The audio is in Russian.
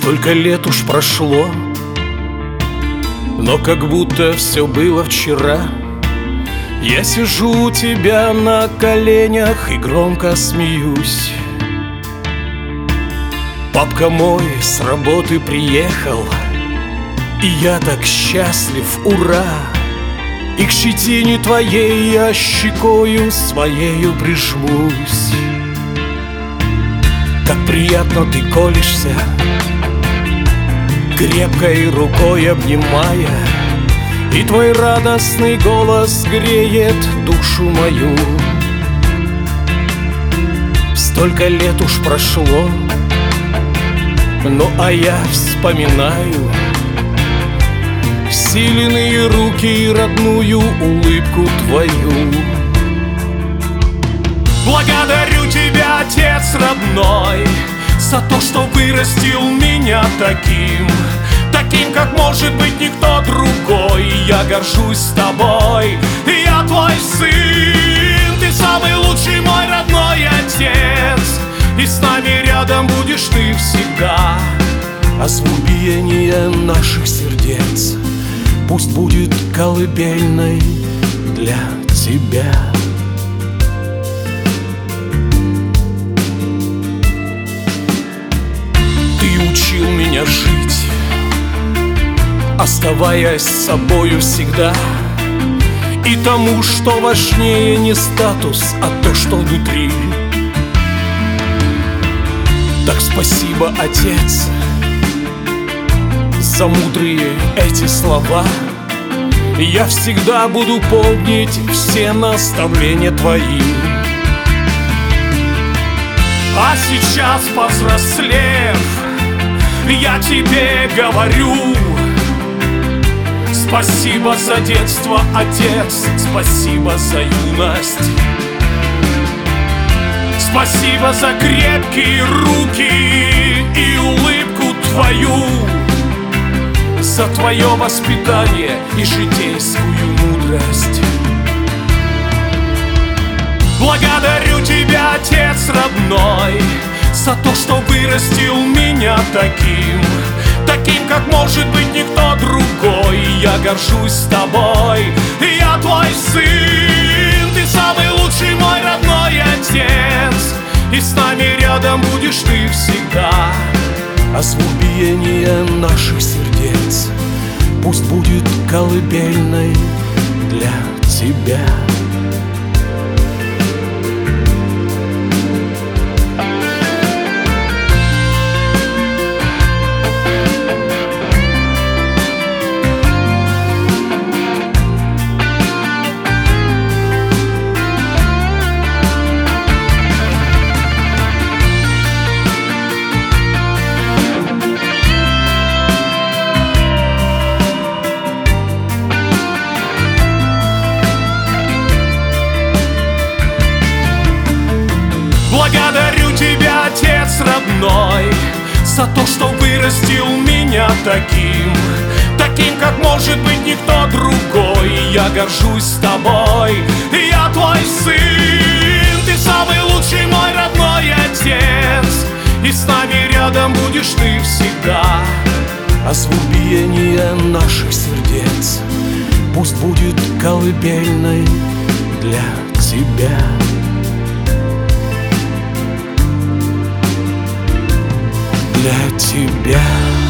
Столько лет уж прошло, но как будто все было вчера. Я сижу у тебя на коленях и громко смеюсь. Папка мой с работы приехал, и я так счастлив, ура! И к щетине твоей я щекою своею прижмусь. Как приятно ты колешься, крепкой рукой обнимая, и твой радостный голос греет душу мою. Столько лет уж прошло, ну а я вспоминаю сильные руки и родную улыбку твою. Благодарю тебя, Отец родной, за то, что вырастил меня таким, как может быть никто другой. Я горжусь тобой, я твой сын, ты самый лучший мой родной отец, и с нами рядом будешь ты всегда. А звук биения наших сердец пусть будет колыбельной для тебя. Ты учил меня жить, оставаясь собою всегда, и тому, что важнее не статус, а то, что внутри. Так спасибо, Отец, за мудрые эти слова. Я всегда буду помнить все наставления твои. А сейчас, повзрослев, я тебе говорю: спасибо за детство, Отец, спасибо за юность, спасибо за крепкие руки и улыбку твою, за твое воспитание и житейскую мудрость. Благодарю тебя, Отец родной, за то, что вырастил меня таким, как может быть никто другой. Я горжусь тобой, я твой сын, ты самый лучший мой родной отец, и с нами рядом будешь ты всегда. А звук биения наших сердец пусть будет колыбельной для тебя. Благодарю тебя, Отец родной, за то, что вырастил меня таким, как может быть никто другой. Я горжусь тобой, я твой сын, ты самый лучший мой родной отец, и с нами рядом будешь ты всегда. А звук биения наших сердец пусть будет колыбельной для тебя. Для тебя.